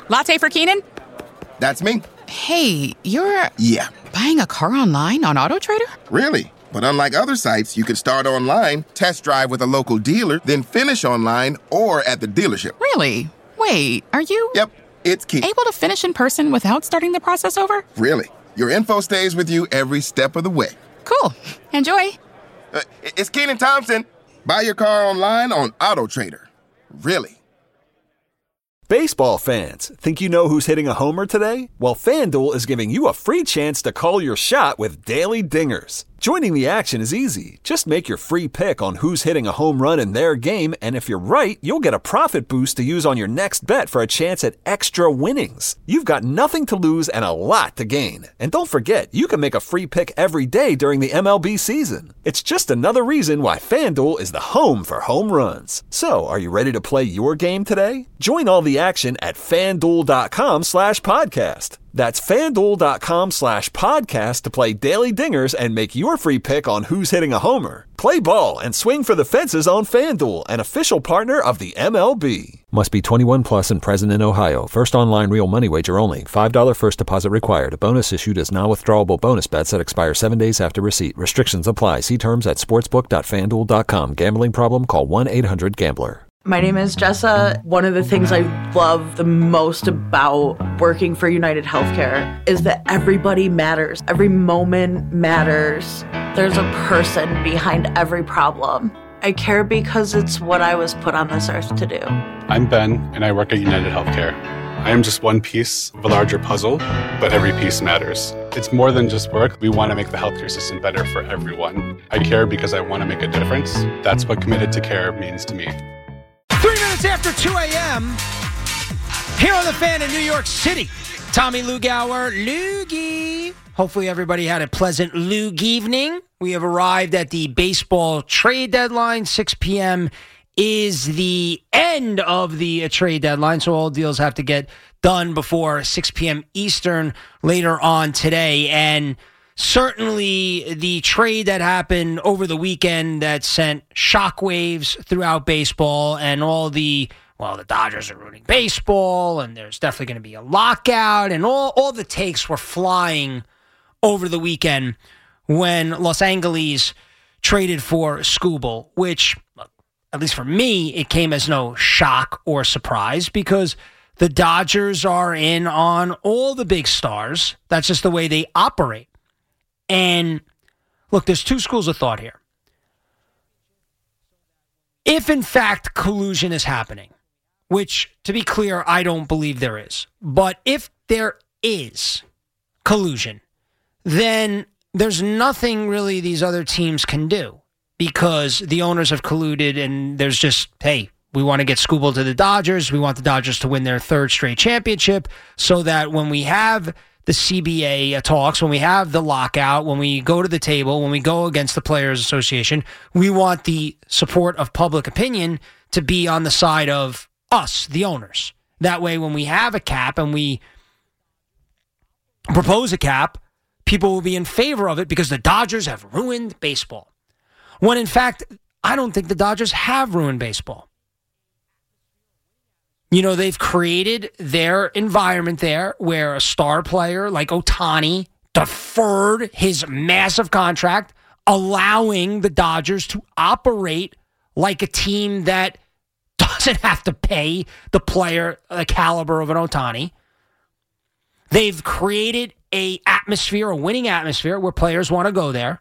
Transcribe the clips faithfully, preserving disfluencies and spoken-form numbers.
Latte for Keenan? That's me. Hey, you're... Yeah. Buying a car online on AutoTrader? Really? But unlike other sites, you can start online, test drive with a local dealer, then finish online or at the dealership. Really? Wait, are you... Yep, it's key. Able to finish in person without starting the process over? Really. Your info stays with you every step of the way. Cool. Enjoy. Uh, it's Keenan Thompson. Buy your car online on AutoTrader. Really. Baseball fans, think you know who's hitting a homer today? Well, FanDuel is giving you a free chance to call your shot with Daily Dingers. Joining the action is easy. Just make your free pick on who's hitting a home run in their game, and if you're right, you'll get a profit boost to use on your next bet for a chance at extra winnings. You've got nothing to lose and a lot to gain. And don't forget, you can make a free pick every day during the M L B season. It's just another reason why FanDuel is the home for home runs. So, are you ready to play your game today? Join all the action at FanDuel.com slash podcast. That's FanDuel.com slash podcast to play Daily Dingers and make your free pick on who's hitting a homer. Play ball and swing for the fences on FanDuel, an official partner of the M L B. Must be twenty-one plus and present in Ohio. First online real money wager only. five dollars first deposit required. A bonus issued as non-withdrawable bonus bets that expire seven days after receipt. Restrictions apply. See terms at sportsbook dot fan duel dot com. Gambling problem? Call one eight hundred gambler. My name is Jessa. One of the things I love the most about working for United Healthcare is that everybody matters. Every moment matters. There's a person behind every problem. I care because it's what I was put on this earth to do. I'm Ben, and I work at United Healthcare. I am just one piece of a larger puzzle, but every piece matters. It's more than just work. We want to make the healthcare system better for everyone. I care because I want to make a difference. That's what committed to care means to me. Three minutes after two a.m. here on The Fan in New York City. Tommy Lugauer, Loogie. Hopefully everybody had a pleasant Loog evening. We have arrived at the baseball trade deadline. six p.m. is the end of the trade deadline, so all deals have to get done before six p.m. Eastern later on today. And certainly the trade that happened over the weekend that sent shockwaves throughout baseball and all the, well, the Dodgers are ruining baseball and there's definitely going to be a lockout and all, all the takes were flying over the weekend when Los Angeles traded for Skubal, which, at least for me, it came as no shock or surprise because the Dodgers are in on all the big stars. That's just the way they operate. And look, there's two schools of thought here. If, in fact, collusion is happening, which, to be clear, I don't believe there is, but if there is collusion, then there's nothing really these other teams can do because the owners have colluded and there's just, hey, we want to get Skubal to the Dodgers. We want the Dodgers to win their third straight championship so that when we have the C B A talks, when we have the lockout, when we go to the table, when we go against the Players Association, we want the support of public opinion to be on the side of us, the owners. That way, when we have a cap and we propose a cap, people will be in favor of it because the Dodgers have ruined baseball. When in fact, I don't think the Dodgers have ruined baseball. You know, they've created their environment there where a star player like Ohtani deferred his massive contract, allowing the Dodgers to operate like a team that doesn't have to pay the player the caliber of an Ohtani. They've created a atmosphere, a winning atmosphere where players want to go there.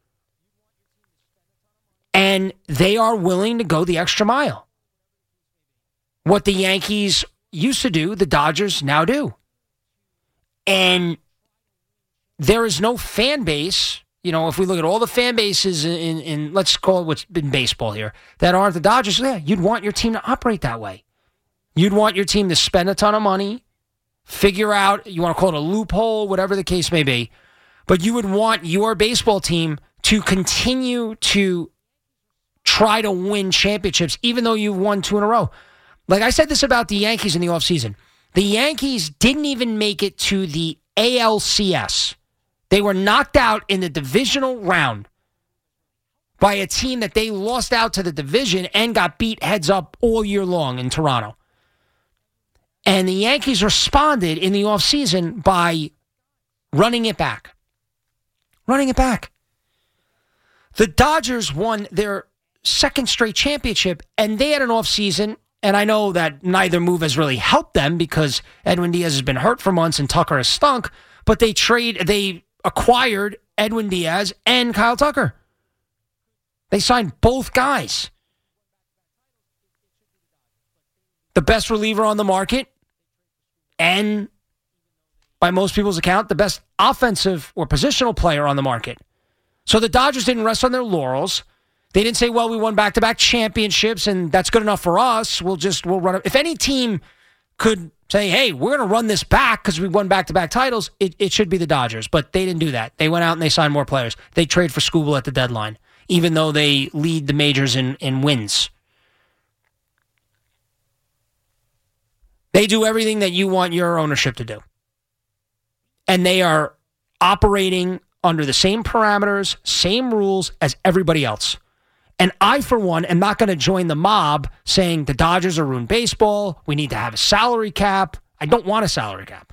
And they are willing to go the extra mile. What the Yankees used to do, the Dodgers now do. And there is no fan base, you know, if we look at all the fan bases in, in, in let's call it what's been baseball here, that aren't the Dodgers, yeah, you'd want your team to operate that way. You'd want your team to spend a ton of money, figure out, you want to call it a loophole, whatever the case may be, but you would want your baseball team to continue to try to win championships, even though you've won two in a row. Like I said this about the Yankees in the offseason. The Yankees didn't even make it to the A L C S. They were knocked out in the divisional round by a team that they lost out to the division and got beat heads up all year long in Toronto. And the Yankees responded in the offseason by running it back. Running it back. The Dodgers won their second straight championship, and they had an offseason, and I know that neither move has really helped them because Edwin Diaz has been hurt for months and Tucker has stunk, but they trade, they acquired Edwin Diaz and Kyle Tucker. They signed both guys. The best reliever on the market, and by most people's account, the best offensive or positional player on the market. So the Dodgers didn't rest on their laurels. They didn't say, well, we won back-to-back championships, and that's good enough for us. We'll just, we'll run it. If any team could say, hey, we're going to run this back because we won back-to-back titles, it, it should be the Dodgers. But they didn't do that. They went out and they signed more players. They trade for Skubal at the deadline, even though they lead the majors in, in wins. They do everything that you want your ownership to do. And they are operating under the same parameters, same rules as everybody else. And I, for one, am not going to join the mob saying the Dodgers are ruined baseball. We need to have a salary cap. I don't want a salary cap.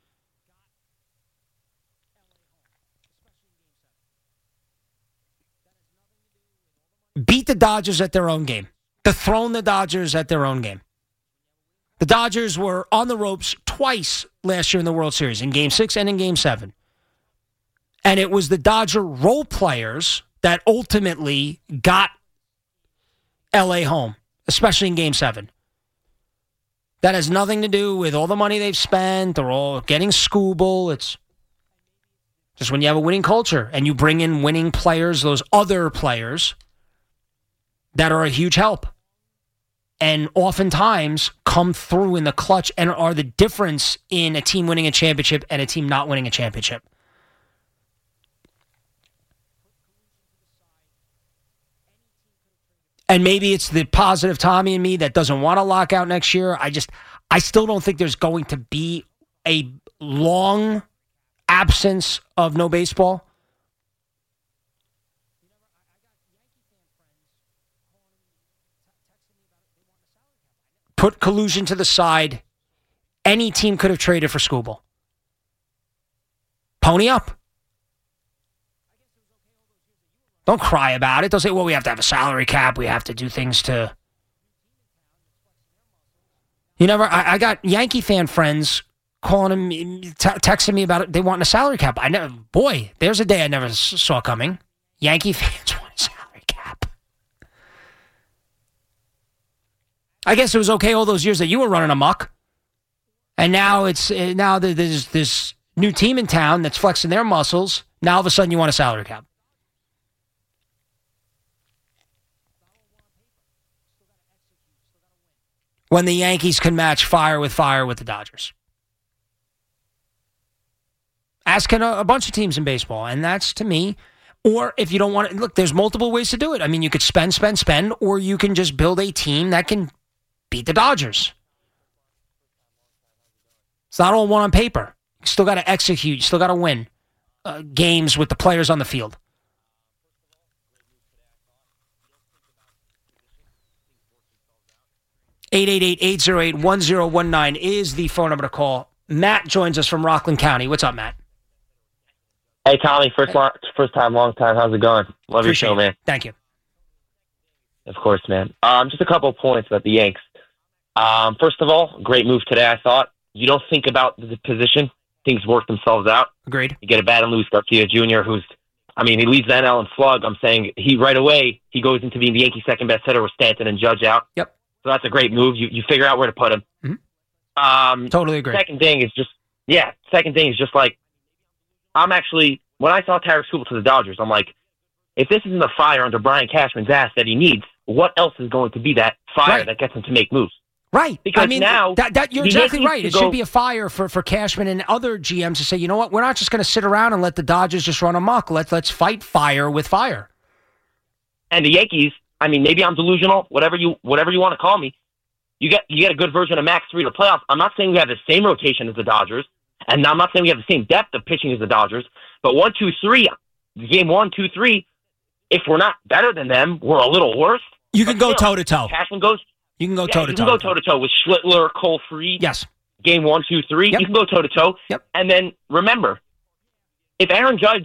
Beat the Dodgers at their own game. Dethrone the Dodgers at their own game. The Dodgers were on the ropes twice last year in the World Series, in Game six and in Game seven. And it was the Dodger role players that ultimately got L A home, especially in Game seven. That has nothing to do with all the money they've spent or all getting Skubal. It's just when you have a winning culture and you bring in winning players, those other players that are a huge help. And oftentimes come through in the clutch and are the difference in a team winning a championship and a team not winning a championship. And maybe it's the positive Tommy in me that doesn't want to lock out next year. I just, I still don't think there's going to be a long absence of no baseball. Put collusion to the side. Any team could have traded for Skubal. Pony up. Don't cry about it. Don't say, well, we have to have a salary cap. We have to do things to... You never... I, I got Yankee fan friends calling him, t- texting me about it. They want a salary cap. I never... Boy, there's a day I never s- saw coming. Yankee fans want a salary cap. I guess it was okay all those years that you were running amok. And now it's now there's this new team in town that's flexing their muscles. Now all of a sudden you want a salary cap. When the Yankees can match fire with fire with the Dodgers. Asking a, a bunch of teams in baseball, and that's, to me, or if you don't want to, look, there's multiple ways to do it. I mean, you could spend, spend, spend, or you can just build a team that can beat the Dodgers. It's not all one on paper. You still got to execute. You still got to win uh, games with the players on the field. eight eight eight, eight oh eight, one oh one nine is the phone number to call. Matt joins us from Rockland County. What's up, Matt? Hey, Tommy. First, long, first time, long time. How's it going? Love Appreciate your show, man. It. Thank you. Of course, man. Um, just a couple of points about the Yanks. Um, first of all, great move today, I thought. You don't think about the position. Things work themselves out. Agreed. You get a bat and Luis Garcia Junior, who's, I mean, he leads the N L in slug. I'm saying he right away, he goes into being the Yankees' second best hitter with Stanton and Judge out. Yep. So that's a great move. You you figure out where to put him. Mm-hmm. Um, totally agree. Second thing is just, yeah, second thing is just like, I'm actually, when I saw Tarik Skubal to the Dodgers, I'm like, if this isn't the fire under Brian Cashman's ass that he needs, what else is going to be that fire right. that gets him to make moves? Right. Because I mean, now that, that, you're exactly right. It go, should be a fire for, for Cashman and other G Ms to say, you know what, we're not just going to sit around and let the Dodgers just run amok. Let's, let's fight fire with fire. And the Yankees, I mean, maybe I'm delusional, whatever you whatever you want to call me. You get you get a good version of Max Fried to the playoffs. I'm not saying we have the same rotation as the Dodgers, and I'm not saying we have the same depth of pitching as the Dodgers, but one, two, three, game one, two, three, if we're not better than them, we're a little worse. You can go toe-to-toe. Cashman goes... You can go yeah, toe-to-toe. You can go toe-to-toe with Schlittler, Cole Fried. Yes. game one, two, three. Yep. You can go toe-to-toe. Yep. And then remember, if Aaron Judge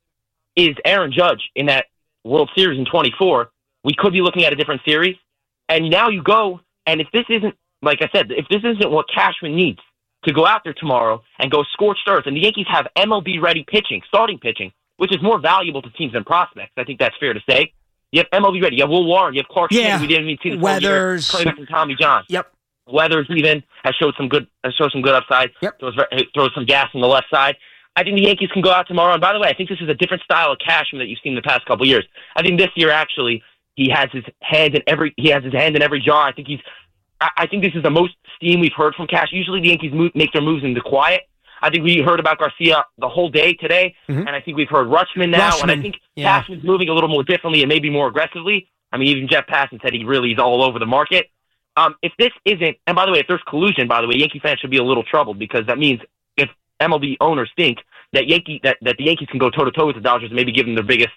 is Aaron Judge in that World Series in twenty-four, we could be looking at a different series. And now you go, and if this isn't, like I said, if this isn't what Cashman needs to go out there tomorrow and go scorched earth, and the Yankees have M L B-ready pitching, starting pitching, which is more valuable to teams than prospects. I think that's fair to say. You have M L B ready. You have Will Warren. You have Clark Yeah. Schmidt. We didn't even see the Weathers. Coming back from Tommy John. Yep. Weathers even has showed some good has showed some good upside. Yep. Throws, throws some gas on the left side. I think the Yankees can go out tomorrow. And by the way, I think this is a different style of Cashman that you've seen the past couple of years. I think this year actually he has his hand in every he has his hand in every jar. I think he's. I, I think this is the most steam we've heard from Cash. Usually the Yankees move, make their moves in the quiet. I think we heard about Garcia the whole day today, Mm-hmm. and I think we've heard Rutschman now, Rutschman, and I think yeah. Cashman's moving a little more differently and maybe more aggressively. I mean, even Jeff Passan said he really is all over the market. Um, if this isn't, and by the way, if there's collusion, by the way, Yankee fans should be a little troubled because that means if M L B owners think that Yankee that, that the Yankees can go toe to toe with the Dodgers and maybe give them their biggest,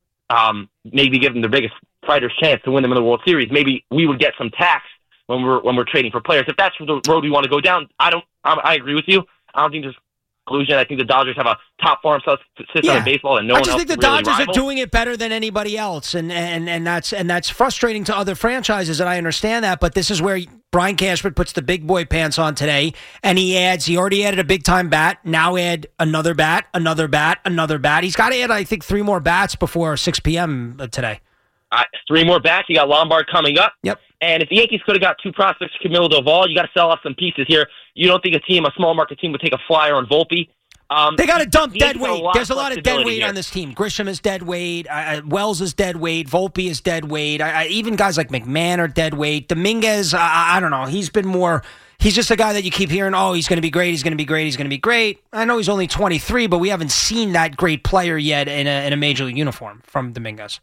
um, maybe give them their biggest fighter's chance to win them in the World Series, maybe we would get some tax when we're when we're trading for players. If that's the road we want to go down, I don't. I, I agree with you. I don't think there's collusion. I think the Dodgers have a top farm system Yeah. in baseball, and no I one just else think the can really Dodgers rival. are doing it better than anybody else, and, and and that's and that's frustrating to other franchises, and I understand that. But this is where Brian Cashman puts the big boy pants on today, and he adds. He already added a big time bat. Now add another bat, another bat, another bat. He's got to add, I think, three more bats before six p.m. today. Uh, three more bats. You got Lombard coming up. Yep. And if the Yankees could have got two prospects for Camilo Doval, you got to sell off some pieces here. You don't think a team, a small market team, would take a flyer on Volpe? Um, They got to dump the dead Yankees have weight. lot There's a of lot of dead flexibility weight here. on this team. Grisham is dead weight. Uh, Wells is dead weight. Volpe is dead weight. I, I, even guys like McMahon are dead weight. Dominguez, I, I don't know. He's been more. He's just a guy that you keep hearing, oh, he's going to be great, he's going to be great, he's going to be great. I know he's only twenty-three, but we haven't seen that great player yet in a, in a major league uniform from Dominguez.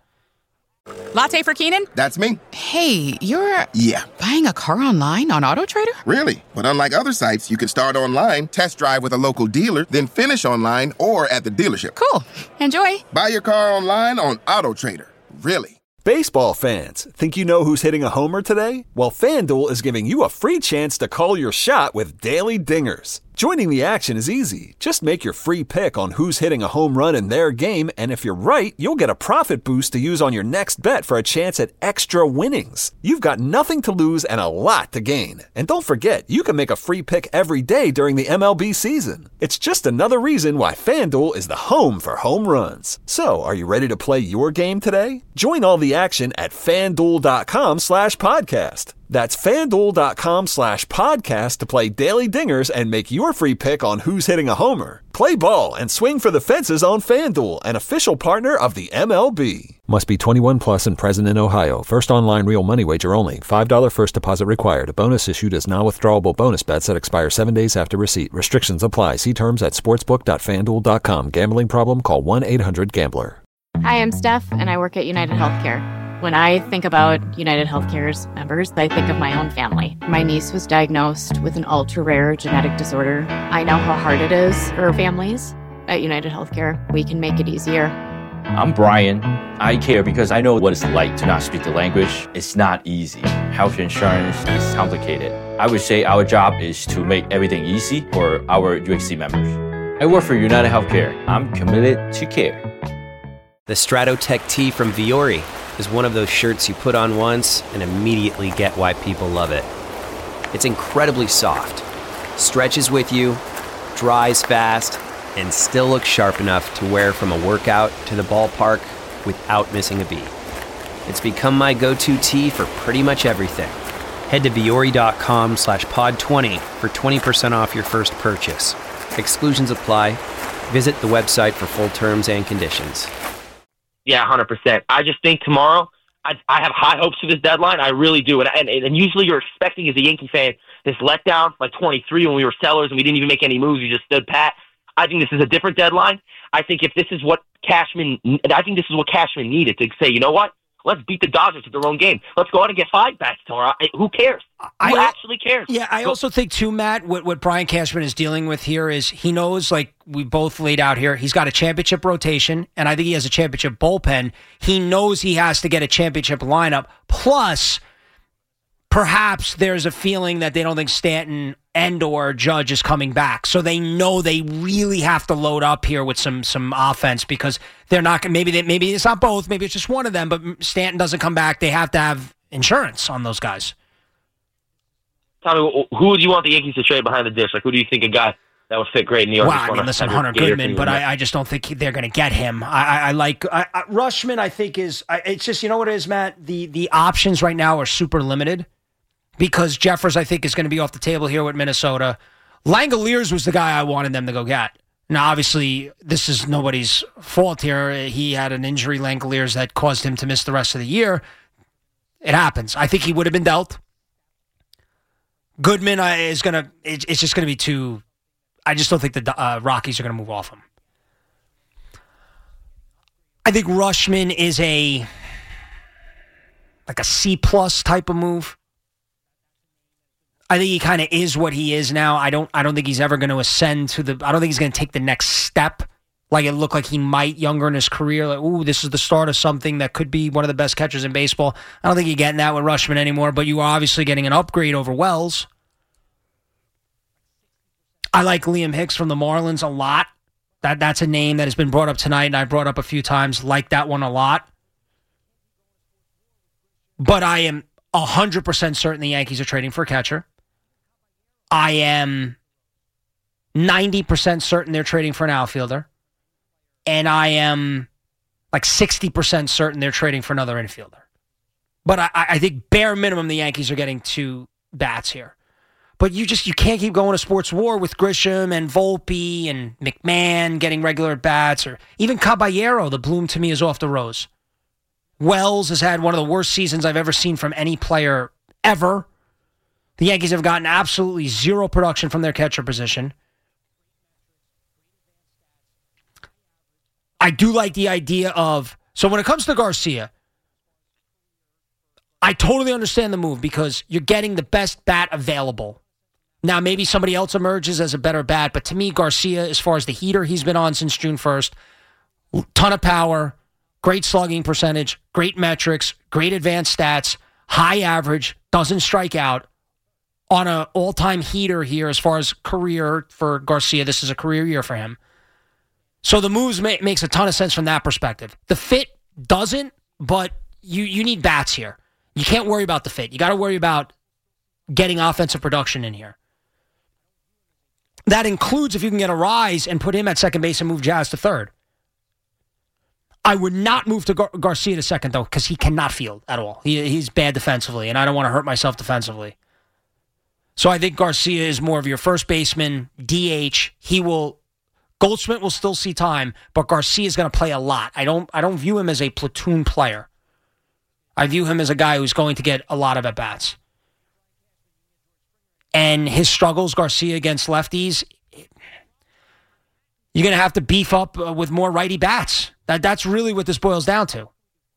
Latte for Keenan? That's me. Hey, you're Yeah. buying a car online on AutoTrader? Really? But unlike other sites, you can start online, test drive with a local dealer, then finish online or at the dealership. Cool. Enjoy. Buy your car online on AutoTrader. Really? Baseball fans, think you know who's hitting a homer today? Well, FanDuel is giving you a free chance to call your shot with Daily Dingers. Joining the action is easy. Just make your free pick on who's hitting a home run in their game, and if you're right, you'll get a profit boost to use on your next bet for a chance at extra winnings. You've got nothing to lose and a lot to gain. And don't forget, you can make a free pick every day during the M L B season. It's just another reason why FanDuel is the home for home runs. So, are you ready to play your game today? Join all the action at FanDuel.com slash podcast. That's FanDuel.com slash podcast to play Daily Dingers and make your free pick on who's hitting a homer. Play ball and swing for the fences on FanDuel, an official partner of the M L B. Must be twenty-one plus and present in Ohio. First online real money wager only. five dollars first deposit required. A bonus issued as non-withdrawable bonus bets that expire seven days after receipt. Restrictions apply. See terms at sportsbook dot fan duel dot com. Gambling problem? Call one eight hundred gambler. Hi, I'm Steph, and I work at United Healthcare. When I think about United Healthcare's members, I think of my own family. My niece was diagnosed with an ultra-rare genetic disorder. I know how hard it is for families. At United Healthcare, we can make it easier. I'm Brian. I care because I know what it's like to not speak the language. It's not easy. Health insurance is complicated. I would say our job is to make everything easy for our U H C members. I work for United Healthcare. I'm committed to care. The Stratotech tee from Viore is one of those shirts you put on once and immediately get why people love it. It's incredibly soft, stretches with you, dries fast, and still looks sharp enough to wear from a workout to the ballpark without missing a beat. It's become my go-to tee for pretty much everything. Head to Viore.com slash pod 20 for twenty percent off your first purchase. Exclusions apply. Visit the website for full terms and conditions. Yeah, one hundred percent. I just think tomorrow, I, I have high hopes for this deadline. I really do. And, and and usually you're expecting as a Yankee fan this letdown, like twenty-three when we were sellers and we didn't even make any moves. We just stood pat. I think this is a different deadline. I think if this is what Cashman, I think this is what Cashman needed to say, you know what? Let's beat the Dodgers at their own game. Let's go out and get five bats tomorrow. I, who cares? I, Who actually cares? Yeah, I Go- also think, too, Matt, what, what Brian Cashman is dealing with here is he knows, like we both laid out here, he's got a championship rotation, and I think he has a championship bullpen. He knows he has to get a championship lineup. Plus, perhaps there's a feeling that they don't think Stanton and or Judge is coming back. So they know they really have to load up here with some some offense because they're not maybe they, maybe it's not both, maybe it's just one of them, but Stanton doesn't come back. They have to have insurance on those guys. Tommy, who do you want the Yankees to trade behind the dish? Like, who do you think a guy that would fit great in New York? Well, I mean, listen, Hunter Goodman, but I, I just don't think they're going to get him. I, I, I like I, I, Rushman. I think is I, it's just you know what it is, Matt. The the options right now are super limited because Jeffers I think is going to be off the table here with Minnesota. Langoliers was the guy I wanted them to go get. Now, obviously, this is nobody's fault here. He had an injury, Langoliers, that caused him to miss the rest of the year. It happens. I think he would have been dealt. Goodman uh, is going to. It, it's just going to be too. I just don't think the uh, Rockies are going to move off him. I think Rushman is a like a C plus type of move. I think he kind of is what he is now. I don't. I don't think he's ever going to ascend to the. I don't think he's going to take the next step. Like it looked like he might younger in his career. Like, ooh, this is the start of something that could be one of the best catchers in baseball. I don't think you're getting that with Rushman anymore. But you are obviously getting an upgrade over Wells. I like Liam Hicks from the Marlins a lot. That that's a name that has been brought up tonight, and I brought up a few times. Like that one a lot. But I am one hundred percent certain the Yankees are trading for a catcher. I am ninety percent certain they're trading for an outfielder. And I am like sixty percent certain they're trading for another infielder. But I, I think bare minimum the Yankees are getting two bats here. But you just you can't keep going to sports war with Grisham and Volpe and McMahon getting regular bats, or even Caballero. The bloom to me is off the rose. Wells has had one of the worst seasons I've ever seen from any player ever. The Yankees have gotten absolutely zero production from their catcher position. I do like the idea of, so when it comes to Garcia, I totally understand the move because you're getting the best bat available. Now, maybe somebody else emerges as a better bat, but to me, Garcia, as far as the heater he's been on since June first, ton of power, great slugging percentage, great metrics, great advanced stats, high average, doesn't strike out. On an all-time heater here as far as career for Garcia, this is a career year for him. So the moves ma- makes a ton of sense from that perspective. The fit doesn't, but you you need bats here. You can't worry about the fit. You got to worry about getting offensive production in here. That includes if you can get a Rise and put him at second base and move Jazz to third. I would not move to Gar- Garcia to second, though, because he cannot field at all. He, he's bad defensively, and I don't want to hurt myself defensively. So I think Garcia is more of your first baseman, D H. He will, Goldschmidt will still see time, but Garcia is going to play a lot. I don't, I don't view him as a platoon player. I view him as a guy who's going to get a lot of at-bats. And his struggles, Garcia against lefties, you're going to have to beef up uh, with more righty bats. That, that's really what this boils down to.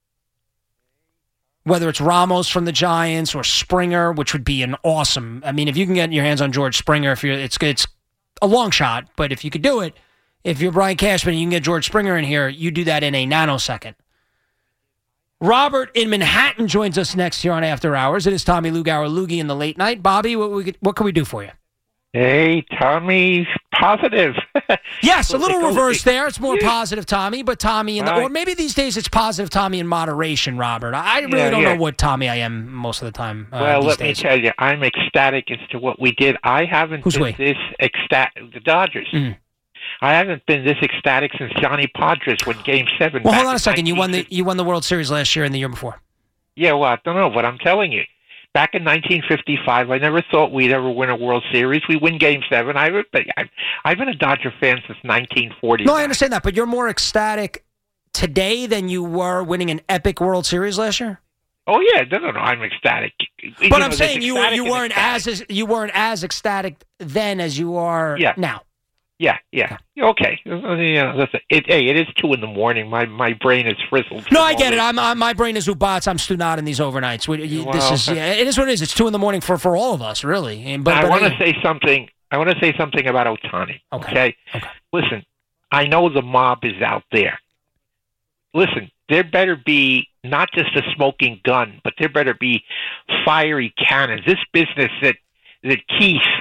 Whether it's Ramos from the Giants or Springer, which would be an awesome. I mean, if you can get your hands on George Springer, if you're, it's it's a long shot, but if you could do it, if you're Brian Cashman and you can get George Springer in here, you do that in a nanosecond. Robert in Manhattan joins us next here on After Hours. It is Tommy Lugauer, Loogie in the late night. Bobby, what we, what can we do for you? Hey, Tommy, positive. Yes, a little reverse there. It's more positive, Tommy, but Tommy, in the, Right. or maybe these days it's positive Tommy in moderation, Robert. I really Yeah, don't yeah. know what Tommy I am most of the time. Uh, Well, these let days. me tell you, I'm ecstatic as to what we did. I haven't Who's been we? this ecstatic. The Dodgers. Mm. I haven't been this ecstatic since Johnny Padres won Game Seven. Well, back hold on in a second. You won the nineteen fifty. you won the World Series last year and the year before. Yeah, well, I don't know, but I'm telling you. Back in nineteen fifty-five, I never thought we'd ever win a World Series. We win Game Seven. I've I've, I've been a Dodger fan since nineteen forty. No, I understand that, but you're more ecstatic today than you were winning an epic World Series last year. Oh yeah, no, no, no. I'm ecstatic. You But know, I'm this saying you were, ecstatic you and weren't ecstatic. as you weren't as ecstatic then as you are Yeah. now. Yeah, yeah. Okay. Uh, Yeah, listen, it, hey, it is two in the morning. My my brain is frizzled. No, from I all get it. this. I'm, I'm my brain is Ubats. I'm still not in these overnights. We, you, this Well, is yeah, it is what it is. It's two in the morning for, for all of us, really. And- But, I but want to say something. I want to say something about Ohtani. Okay. Okay? Okay. Listen, I know the mob is out there. Listen, there better be not just a smoking gun, but there better be fiery cannons. This business that that Keith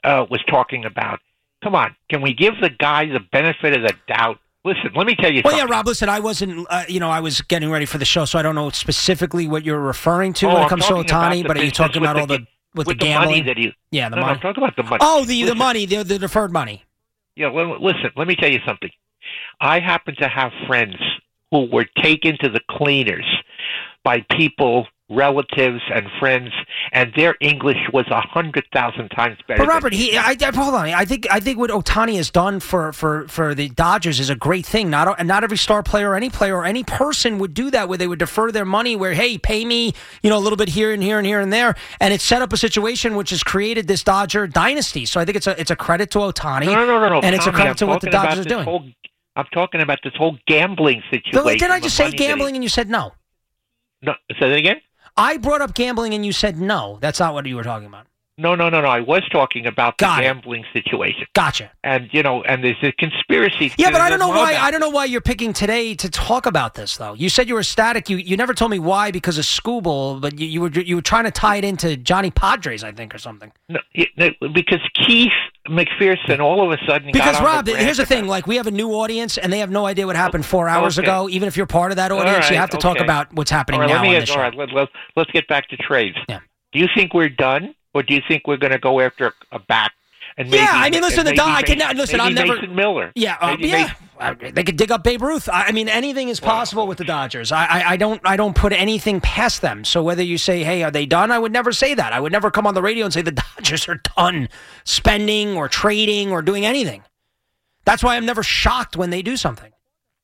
uh, was talking about. Come on, can we give the guy the benefit of the doubt? Listen, let me tell you well, something. yeah, Rob, listen, I wasn't, uh, you know, I was getting ready for the show, so I don't know specifically what you're referring to oh, when it I'm comes to Ohtani, but are you talking about all the, with, with the the gambling? money that he, yeah, the no, money. No, I'm talking about the money. Oh, the, listen, the money, the, the deferred money. Yeah, well, listen, let me tell you something. I happen to have friends who were taken to the cleaners by people, relatives, and friends, and their English was a hundred thousand times better. But Robert, than he, I, I, hold on. I think, I think what Ohtani has done for, for, for the Dodgers is a great thing. Not, and not every star player, or any player, or any person would do that, where they would defer their money. Where, hey, pay me, you know, a little bit here and here and here and there, and it's set up a situation which has created this Dodger dynasty. So I think it's a, it's a credit to Ohtani. No, no, no, no, no. and Tommy, it's a credit I'm to what the talking Dodgers are about doing. this whole, I'm talking about this whole gambling situation. So, didn't I just the say money that he- gambling and you said no? No, say that again. I brought up gambling and you said no. That's not what you were talking about. No, no, no, no. I was talking about the Got it. gambling situation. Gotcha. And you know, and there's a conspiracy. Yeah, but I don't know why. About. I don't know why you're picking today to talk about this, though. You said you were ecstatic. You you never told me why because of Scooble, but you, you were you were trying to tie it into Johnny Padres, I think, or something. No, no, because Keith McPherson all of a sudden because got on Rob, the here's the rant thing: like we have a new audience, and they have no idea what happened four hours Okay. ago. Even if you're part of that audience, All you right, have to talk okay. about what's happening all right, now let me on get, this all show. right, let, let, let's get back to trades. Yeah. Do you think we're done, or do you think we're going to go after a back? And maybe, Yeah, I mean, listen, and the maybe Dod- I can Mason- listen. maybe I'm never Mason Miller. Yeah, uh, Maybe yeah. Mason- Uh, They could dig up Babe Ruth. I, I mean, anything is possible with the Dodgers. I, I, I don't, I don't put anything past them. So whether you say, "Hey, are they done?" I would never say that. I would never come on the radio and say the Dodgers are done spending or trading or doing anything. That's why I'm never shocked when they do something.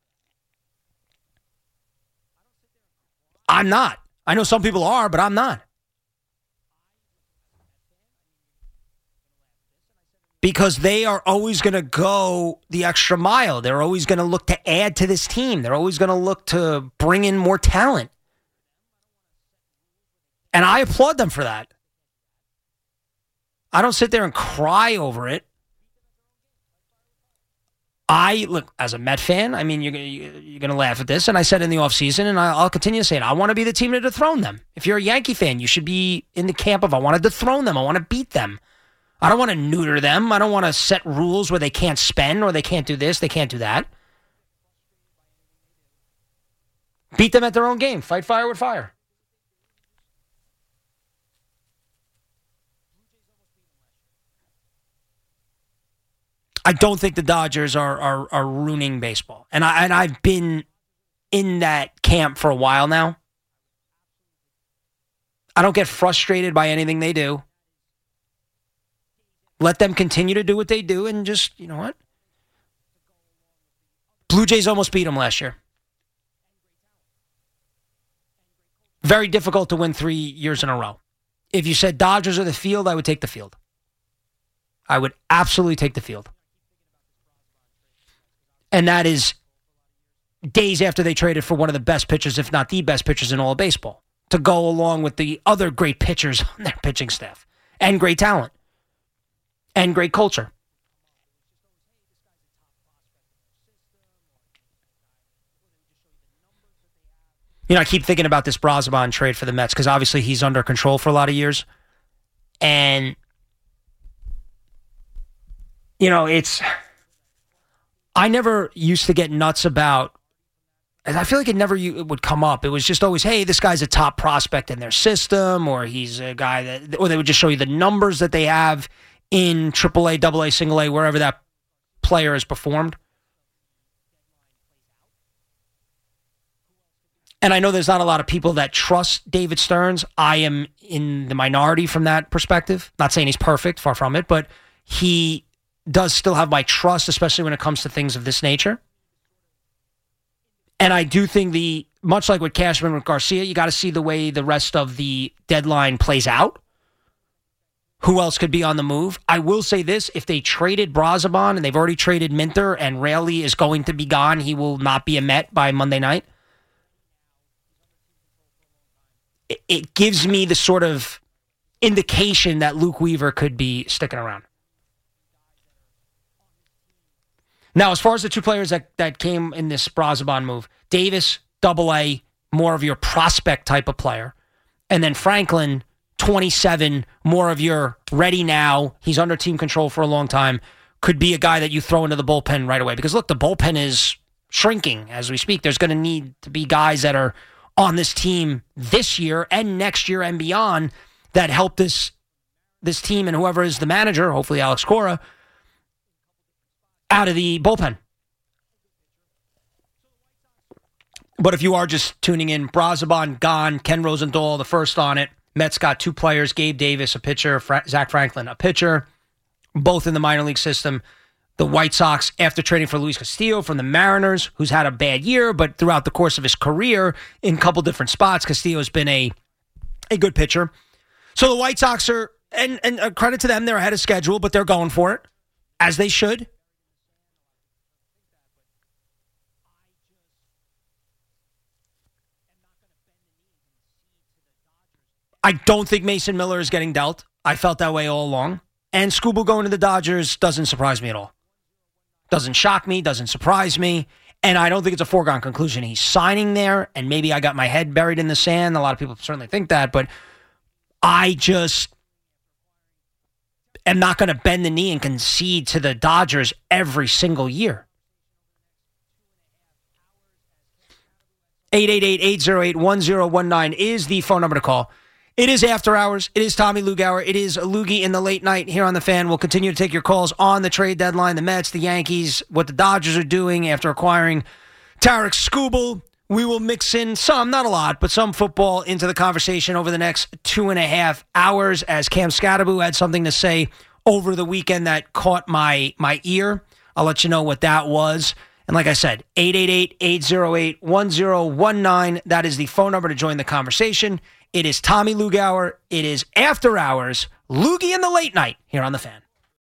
I'm not. I know some people are, but I'm not. Because they are always going to go the extra mile. They're always going to look to add to this team. They're always going to look to bring in more talent. And I applaud them for that. I don't sit there and cry over it. I, look, as a Met fan, I mean, you're, you're going to laugh at this, and I said in the offseason, and I'll continue to say it, I want to be the team to dethrone them. If you're a Yankee fan, you should be in the camp of, I want to dethrone them. I want to beat them. I don't want to neuter them. I don't want to set rules where they can't spend or they can't do this, they can't do that. Beat them at their own game. Fight fire with fire. I don't think the Dodgers are are, are ruining baseball. And, I, and I've been in that camp for a while now. I don't get frustrated by anything they do. Let them continue to do what they do and just, you know what? Blue Jays almost beat them last year. Very difficult to win three years in a row. If you said Dodgers or the field, I would take the field. I would absolutely take the field. And that is days after they traded for one of the best pitchers, if not the best pitchers in all of baseball, to go along with the other great pitchers on their pitching staff and great talent. And great culture. You know, I keep thinking about this Braziban trade for the Mets because obviously he's under control for a lot of years. And, you know, it's... I never used to get nuts about... I feel like it never it would come up. It was just always, hey, this guy's a top prospect in their system, or he's a guy that... Or they would just show you the numbers that they have in triple A, double A, single A, wherever that player has performed. And I know there's not a lot of people that trust David Stearns. I am in the minority from that perspective. Not saying he's perfect, far from it, but he does still have my trust, especially when it comes to things of this nature. And I do think the, much like with Cashman with Garcia, you got to see the way the rest of the deadline plays out. Who else could be on the move? I will say this, if they traded Braziban and they've already traded Minter and Raley is going to be gone, he will not be a Met by Monday night. It, it gives me the sort of indication that Luke Weaver could be sticking around. Now, as far as the two players that, that came in this Braziban move, Davis, double A, more of your prospect type of player. And then Franklin, twenty-seven, more of your ready now, he's under team control for a long time, could be a guy that you throw into the bullpen right away. Because, look, the bullpen is shrinking as we speak. There's going to need to be guys that are on this team this year and next year and beyond that help this this team and whoever is the manager, hopefully Alex Cora, out of the bullpen. But if you are just tuning in, Brazoban gone, Ken Rosenthal, the first on it. Mets got two players, Gabe Davis, a pitcher, Fra- Zach Franklin, a pitcher, both in the minor league system. The White Sox, after trading for Luis Castillo from the Mariners, who's had a bad year, but throughout the course of his career in a couple different spots, Castillo's been a, a good pitcher. So the White Sox are, and, and a credit to them, they're ahead of schedule, but they're going for it, as they should. I don't think Mason Miller is getting dealt. I felt that way all along. And Skubal going to the Dodgers doesn't surprise me at all. Doesn't shock me, doesn't surprise me. And I don't think it's a foregone conclusion. He's signing there, and maybe I got my head buried in the sand. A lot of people certainly think that, but I just am not going to bend the knee and concede to the Dodgers every single year. eight eight eight, eight oh eight, one oh one nine is the phone number to call. It is After Hours. It is Tommy Lugauer. It is Loogie in the late night here on The Fan. We'll continue to take your calls on the trade deadline, the Mets, the Yankees, what the Dodgers are doing after acquiring Tarek Skubal. We will mix in some, not a lot, but some football into the conversation over the next two and a half hours as Cam Scatterbu had something to say over the weekend that caught my, my ear. I'll let you know what that was. And like I said, eight eight eight, eight oh eight, one oh one nine. That is the phone number to join the conversation. It is Tommy Lugauer. It is After Hours. Loogie in the late night here on The Fan.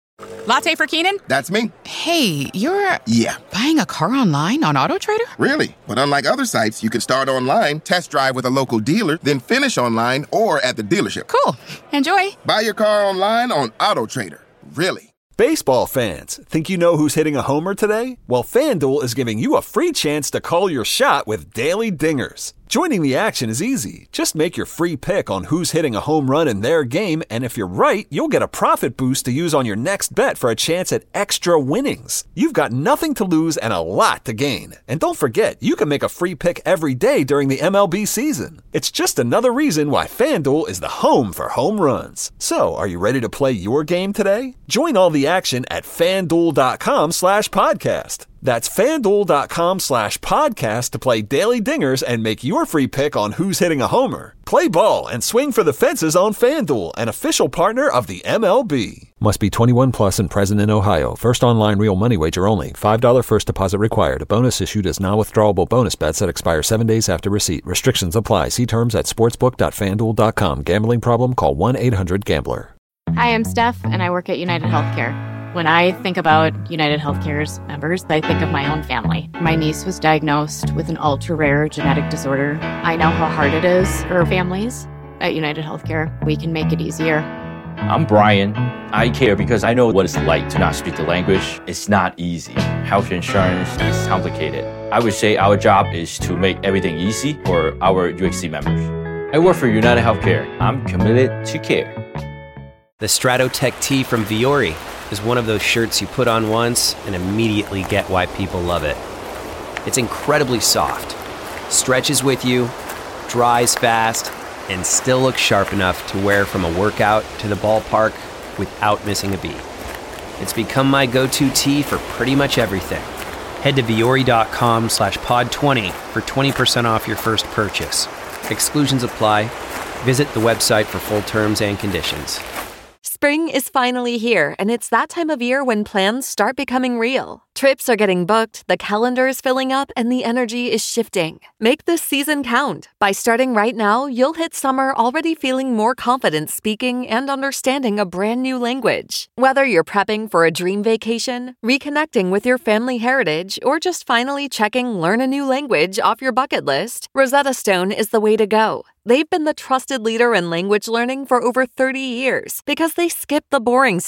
Latte for Keenan? That's me. Hey, you're... Yeah. Buying a car online on AutoTrader? Really? But unlike other sites, you can start online, test drive with a local dealer, then finish online or at the dealership. Cool. Enjoy. Buy your car online on AutoTrader. Really? Baseball fans, think you know who's hitting a homer today? Well, FanDuel is giving you a free chance to call your shot with Daily Dingers. Joining the action is easy. Just make your free pick on who's hitting a home run in their game, and if you're right, you'll get a profit boost to use on your next bet for a chance at extra winnings. You've got nothing to lose and a lot to gain. And don't forget, you can make a free pick every day during the M L B season. It's just another reason why FanDuel is the home for home runs. So, are you ready to play your game today? Join all the action at FanDuel.com slash podcast. That's FanDuel.com slash podcast to play Daily Dingers and make your free pick on who's hitting a homer. Play ball and swing for the fences on FanDuel, an official partner of the M L B. Must be twenty-one plus and present in Ohio. First online real money wager only. five dollars first deposit required. A bonus issued as non-withdrawable bonus bets that expire seven days after receipt. Restrictions apply. See terms at sportsbook dot fan duel dot com. Gambling problem? Call one eight hundred gambler. Hi, I'm Steph, and I work at United Healthcare. When I think about United Healthcare's members, I think of my own family. My niece was diagnosed with an ultra-rare genetic disorder. I know how hard it is for families. At United Healthcare, we can make it easier. I'm Brian. I care because I know what it's like to not speak the language. It's not easy. Health insurance is complicated. I would say our job is to make everything easy for our U H C members. I work for United Healthcare. I'm committed to care. The Stratotech tee from Viore is one of those shirts you put on once and immediately get why people love it. It's incredibly soft, stretches with you, dries fast, and still looks sharp enough to wear from a workout to the ballpark without missing a beat. It's become my go-to tee for pretty much everything. Head to Viore.com slash pod 20 for twenty percent off your first purchase. Exclusions apply. Visit the website for full terms and conditions. Spring is finally here, and it's that time of year when plans start becoming real. Trips are getting booked, the calendar is filling up, and the energy is shifting. Make this season count. By starting right now, you'll hit summer already feeling more confident speaking and understanding a brand new language. Whether you're prepping for a dream vacation, reconnecting with your family heritage, or just finally checking learn a new language off your bucket list, Rosetta Stone is the way to go. They've been the trusted leader in language learning for over thirty years because they skip the boring stuff.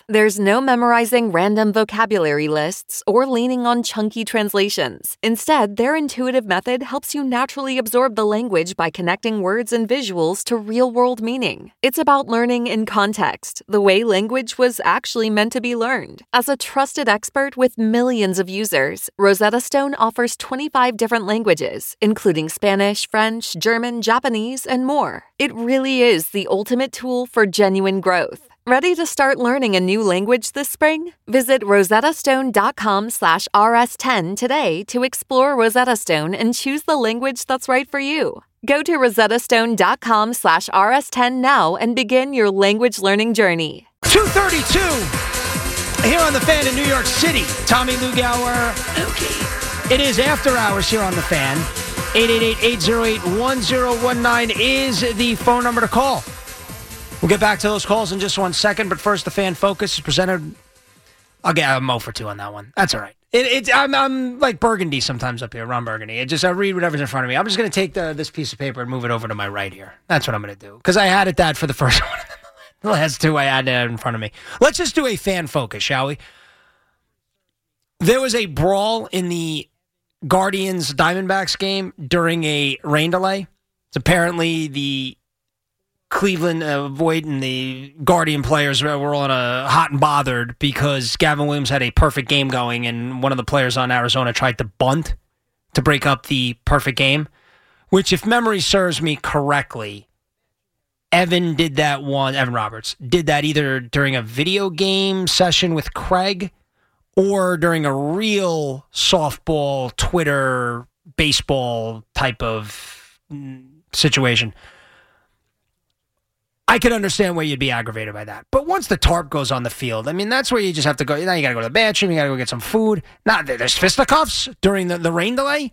There's no memorizing random vocabulary lists or leaning on chunky translations. Instead, their intuitive method helps you naturally absorb the language by connecting words and visuals to real-world meaning. It's about learning in context, the way language was actually meant to be learned. As a trusted expert with millions of users, Rosetta Stone offers twenty-five different languages, including Spanish, French, German, Japanese, and more. It really is the ultimate tool for genuine growth. Ready to start learning a new language this spring? Visit rosettastone.com slash rs10 today to explore Rosetta Stone and choose the language that's right for you. Go to rosettastone.com slash rs10 now and begin your language learning journey. two thirty-two here on The Fan in New York City. Tommy Lugauer. Okay. It is after hours here on The Fan. eight eight eight, eight oh eight, one oh one nine is the phone number to call. We'll get back to those calls in just one second, but first, the Fan Focus is presented. I'll get a mo for two on that one. That's all right. It, it, I'm, I'm like Burgundy sometimes up here, Ron Burgundy. It just I read whatever's in front of me. I'm just going to take the, this piece of paper and move it over to my right here. That's what I'm going to do because I had it that for the first one. The last two I had that in front of me. Let's just do a Fan Focus, shall we? There was a brawl in the Guardians Diamondbacks game during a rain delay. It's apparently the Cleveland, uh, Voit, and the Guardian players were all in a hot and bothered because Gavin Williams had a perfect game going, and one of the players on Arizona tried to bunt to break up the perfect game, which, if memory serves me correctly, Evan did that one, Evan Roberts, did that either during a video game session with Craig or during a real softball, Twitter, baseball type of situation. I could understand why you'd be aggravated by that. But once the tarp goes on the field, I mean, that's where you just have to go. Now you got to go to the bathroom. You got to go get some food. Now, there's fisticuffs during the, the rain delay.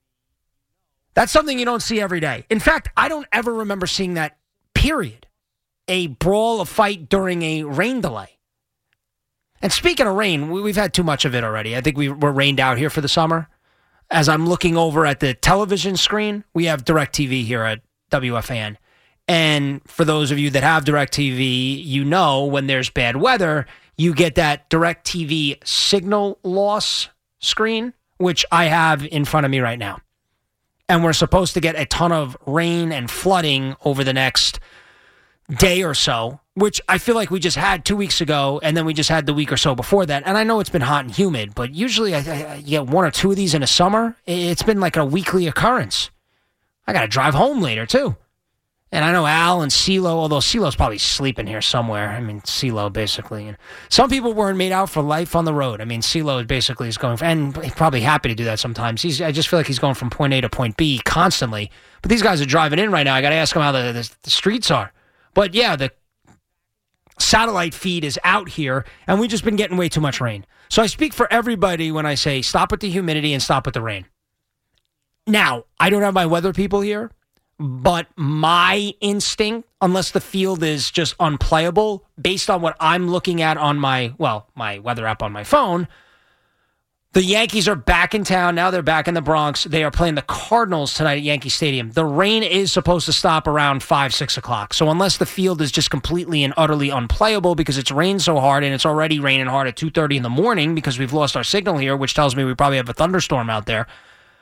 That's something you don't see every day. In fact, I don't ever remember seeing that, period. A brawl, a fight during a rain delay. And speaking of rain, we, we've had too much of it already. I think we, we're rained out here for the summer. As I'm looking over at the television screen, we have DirecTV here at W F A N. And for those of you that have DirecTV, you know when there's bad weather, you get that DirecTV signal loss screen, which I have in front of me right now. And we're supposed to get a ton of rain and flooding over the next day or so, which I feel like we just had two weeks ago, and then we just had the week or so before that. And I know it's been hot and humid, but usually I, I, you get one or two of these in a summer. It's been like a weekly occurrence. I got to drive home later, too. And I know Al and CeeLo, although CeeLo's probably sleeping here somewhere. I mean, CeeLo basically. And some people weren't made out for life on the road. I mean, CeeLo basically is going, for, and he's probably happy to do that sometimes. He's, I just feel like he's going from point A to point B constantly. But these guys are driving in right now. I got to ask them how the, the, the streets are. But yeah, the satellite feed is out here, and we've just been getting way too much rain. So I speak for everybody when I say stop with the humidity and stop with the rain. Now, I don't have my weather people here. But my instinct, unless the field is just unplayable, based on what I'm looking at on my, well, my weather app on my phone, the Yankees are back in town. Now they're back in the Bronx. They are playing the Cardinals tonight at Yankee Stadium. The rain is supposed to stop around five, six o'clock. So unless the field is just completely and utterly unplayable because it's rained so hard, and it's already raining hard at two thirty in the morning because we've lost our signal here, which tells me we probably have a thunderstorm out there.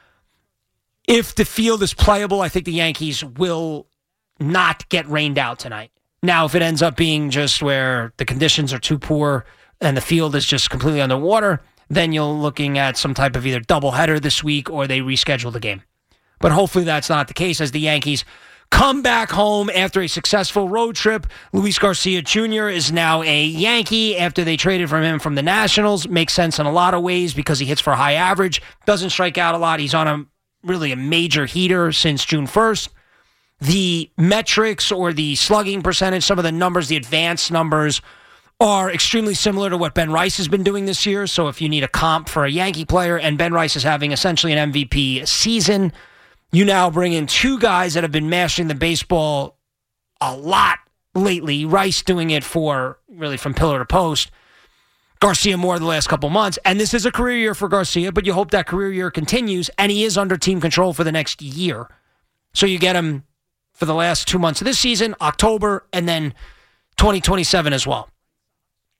If the field is playable, I think the Yankees will not get rained out tonight. Now, if it ends up being just where the conditions are too poor and the field is just completely underwater, then you're looking at some type of either doubleheader this week or they reschedule the game. But hopefully that's not the case as the Yankees come back home after a successful road trip. Luis Garcia Junior is now a Yankee after they traded from him from the Nationals. Makes sense in a lot of ways because he hits for a high average, doesn't strike out a lot. He's on a really a major heater since June first. The metrics or the slugging percentage, some of the numbers, the advanced numbers, are extremely similar to what Ben Rice has been doing this year. So if you need a comp for a Yankee player, and Ben Rice is having essentially an M V P season, you now bring in two guys that have been mashing the baseball a lot lately. Rice doing it for really from pillar to post. Garcia more the last couple months. And this is a career year for Garcia, but you hope that career year continues, and he is under team control for the next year. So you get him for the last two months of this season, October, and then twenty twenty-seven as well.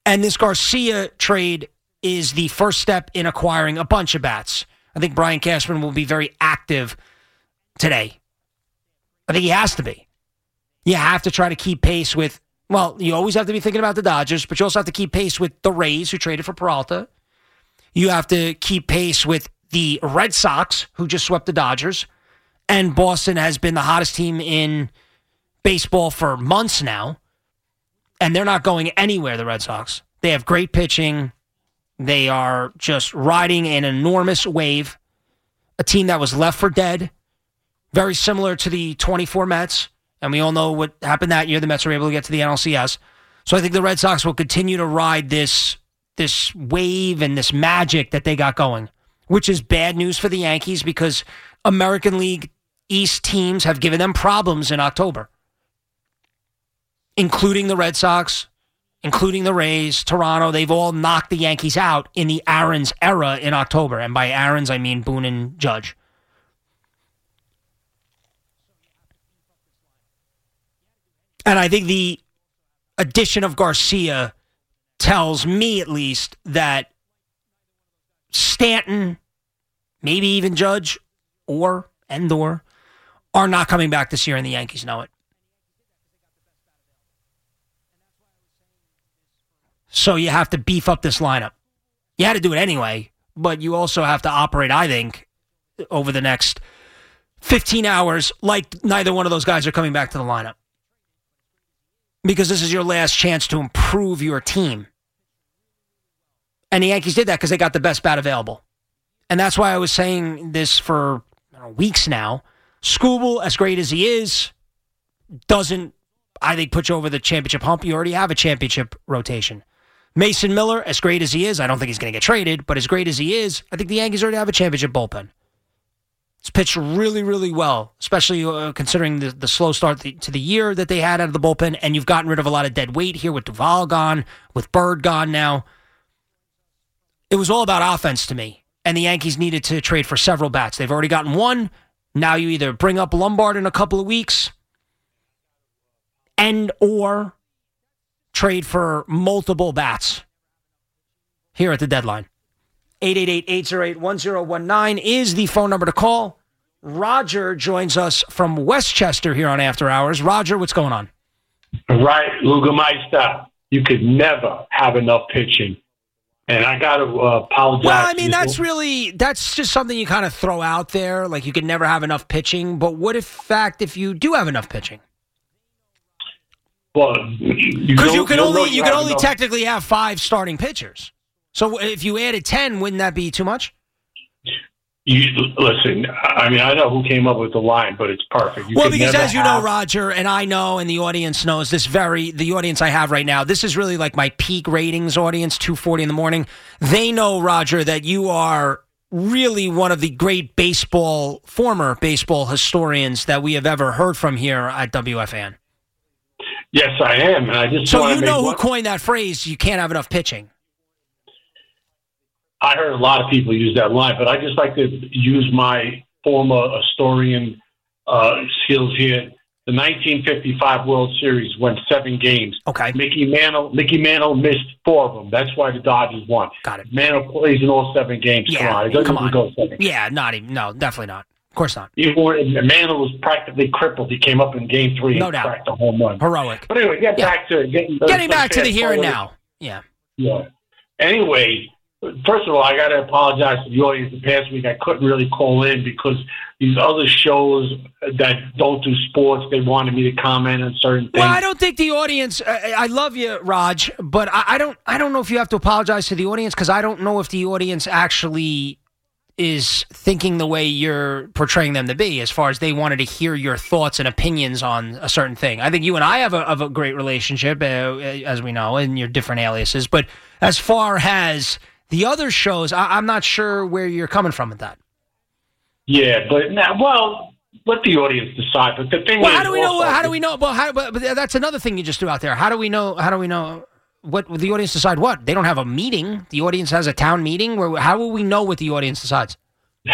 And this Garcia trade is the first step in acquiring a bunch of bats. I think Brian Cashman will be very active today. I think he has to be. You have to try to keep pace with, well, you always have to be thinking about the Dodgers, but you also have to keep pace with the Rays, who traded for Peralta. You have to keep pace with the Red Sox, who just swept the Dodgers. And Boston has been the hottest team in baseball for months now. And they're not going anywhere, the Red Sox. They have great pitching. They are just riding an enormous wave. A team that was left for dead. Very similar to the twenty-four Mets. And we all know what happened that year. The Mets were able to get to the N L C S. So I think the Red Sox will continue to ride this, this wave and this magic that they got going, which is bad news for the Yankees because American League East teams have given them problems in October, including the Red Sox, including the Rays, Toronto. They've all knocked the Yankees out in the Aaron's era in October. And by Aaron's, I mean Boone and Judge. And I think the addition of Garcia tells me, at least, that Stanton, maybe even Judge, or Endor, are not coming back this year, and the Yankees know it. So you have to beef up this lineup. You had to do it anyway, but you also have to operate, I think, over the next fifteen hours like neither one of those guys are coming back to the lineup. Because this is your last chance to improve your team. And the Yankees did that because they got the best bat available. And that's why I was saying this for I don't know, weeks now. Skubal, as great as he is, doesn't, I think, put you over the championship hump. You already have a championship rotation. Mason Miller, as great as he is, I don't think he's going to get traded, but as great as he is, I think the Yankees already have a championship bullpen. It's pitched really, really well, especially uh, considering the, the slow start the, to the year that they had out of the bullpen, and you've gotten rid of a lot of dead weight here with Duvall gone, with Bird gone now. It was all about offense to me, and the Yankees needed to trade for several bats. They've already gotten one. Now you either bring up Lombard in a couple of weeks and or trade for multiple bats here at the deadline. eight eight eight, eight oh eight, one oh one nine is the phone number to call. Roger joins us from Westchester here on After Hours. Roger, what's going on? Right, Lugameister. You could never have enough pitching. And I got to uh, apologize. Well, I mean, that's really, that's just something you kind of throw out there. Like, you could never have enough pitching. But what if, fact, if you do have enough pitching? Well, because you, you can only, you can only enough. technically have five starting pitchers. So if you added ten, wouldn't that be too much? You, listen, I mean, I know who came up with the line, but it's perfect. You well, because as you have... know, Roger, and I know, and the audience knows this very, the audience I have right now, this is really like my peak ratings audience, two forty in the morning. They know, Roger, that you are really one of the great baseball, former baseball historians that we have ever heard from here at W F A N. Yes, I am. And I just so you know who one... coined that phrase, you can't have enough pitching. I heard a lot of people use that line, but I just like to use my former historian uh, skills here. The nineteen fifty-five World Series went seven games. Okay. Mickey Mantle, Mickey Mantle missed four of them. That's why the Dodgers won. Got it. Mantle plays in all seven games. Yeah, come on. It doesn't come on. Go seven. Yeah, not even. No, definitely not. Of course not. Even when Mantle was practically crippled, he came up in game three no and doubt. cracked a home run. Heroic. But anyway, get yeah. back to getting, getting back to the here and now. Yeah. Yeah. Anyway, first of all, I got to apologize to the audience. The past week, I couldn't really call in because these other shows that don't do sports, they wanted me to comment on certain things. Well, I don't think the audience. I, I love you, Raj, but I, I don't. I don't know if you have to apologize to the audience because I don't know if the audience actually is thinking the way you're portraying them to be, as far as they wanted to hear your thoughts and opinions on a certain thing. I think you and I have a, have a great relationship, uh, as we know, in your different aliases. But as far as the other shows, I, I'm not sure where you're coming from with that. Yeah, but now, well, let the audience decide. But the thing well, is, how do we know? also, How do we know? Well, how, but, but that's another thing you just threw out there. How do we know? How do we know? What the audience decide? What they don't have a meeting. The audience has a town meeting. Where how will we know what the audience decides?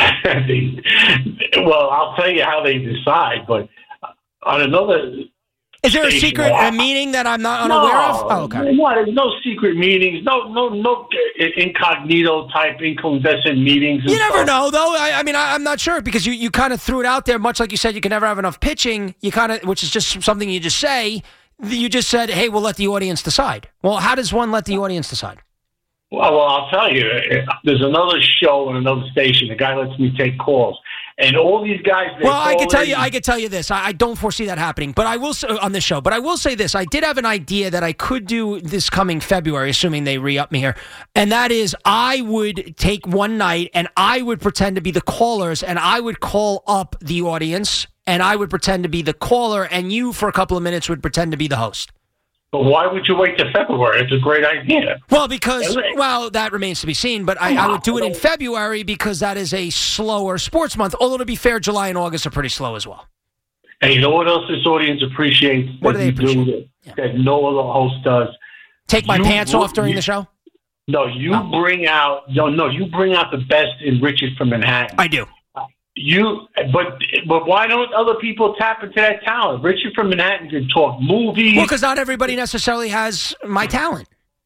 they, well, I'll tell you how they decide. But on another Is there a station. secret uh, meaning that I'm not unaware no, of? Oh, okay. No, there's no secret meetings. No, no, no incognito type incandescent meetings. You never stuff. know, though. I, I mean, I, I'm not sure because you, you kind of threw it out there, much like you said you can never have enough pitching. You kind of, which is just something you just say. You just said, "Hey, we'll let the audience decide." Well, how does one let the audience decide? Well, well, I'll tell you. There's another show on another station. The guy lets me take calls. And all these guys. Well, I can tell you, I can tell you this. I, I don't foresee that happening, but I will say, on this show. But I will say this: I did have an idea that I could do this coming February, assuming they re-up me here, and that is, I would take one night and I would pretend to be the callers, and I would call up the audience, and I would pretend to be the caller, and you, for a couple of minutes, would pretend to be the host. But why would you wait till February? It's a great idea. Well, because, well, that remains to be seen, but I, I would do it in February because that is a slower sports month. Although, to be fair, July and August are pretty slow as well. And you know what else this audience appreciates? What do they appreciate? Do that, that no other host does. Take my you, pants off during you, the show? No, you oh. bring out, no, no, you bring out the best in Richard from Manhattan. I do. You, but but why don't other people tap into that talent? Richard from Manhattan can talk movies. Well, because not everybody necessarily has my talent.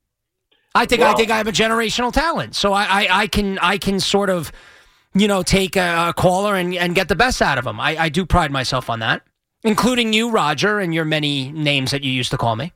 I think well, I think I have a generational talent, so I, I, I can I can sort of, you know, take a, a caller and, and get the best out of them. I, I do pride myself on that, including you, Roger, and your many names that you used to call me.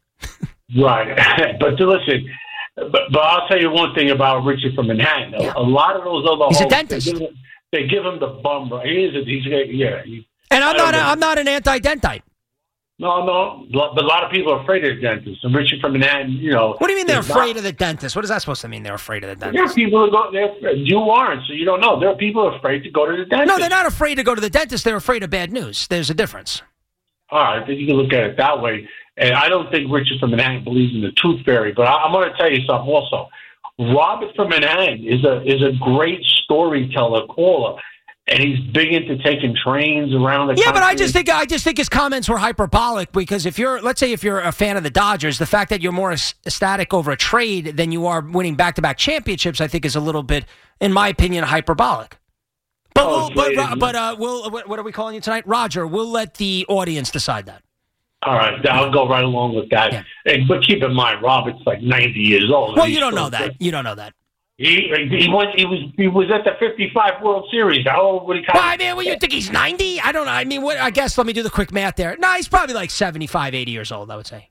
Right, but to listen, but, but I'll tell you one thing about Richard from Manhattan. Yeah. A lot of those other he's hosts, a dentist. They give him the bum. Right? He is. A, he's a, yeah. He, and I'm not. A, I'm not an anti-dentite. No, no. But a lot of people are afraid of the dentist. And Richard from Manhattan, you know. What do you mean they're afraid not, of the dentist? What is that supposed to mean? They're afraid of the dentist. There are people who go. They're, you aren't, so you don't know. There are people who are afraid to go to the dentist. No, they're not afraid to go to the dentist. They're afraid of bad news. There's a difference. All right, then you can look at it that way. And I don't think Richard from Manhattan believes in the tooth fairy. But I, I'm going to tell you something also. Robert from Manhattan is a is a great storyteller, caller. And he's big into taking trains around the yeah, country. but I just think I just think his comments were hyperbolic because if you're, let's say, if you're a fan of the Dodgers, the fact that you're more ecstatic over a trade than you are winning back-to-back championships, I think, is a little bit, in my opinion, hyperbolic. But oh, we'll, but but uh, we'll what are we calling you tonight, Roger? We'll let the audience decide that. All right, I'll go right along with that. Yeah. And, but keep in mind, Robert's like ninety years old. Well, you don't know that. You don't know that. He he was he was he was at the fifty-five World Series. How old would he? Well, I mean, well, you think he's ninety? I don't know. I mean, what? I guess let me do the quick math there. No, he's probably like seventy-five, eighty years old. I would say.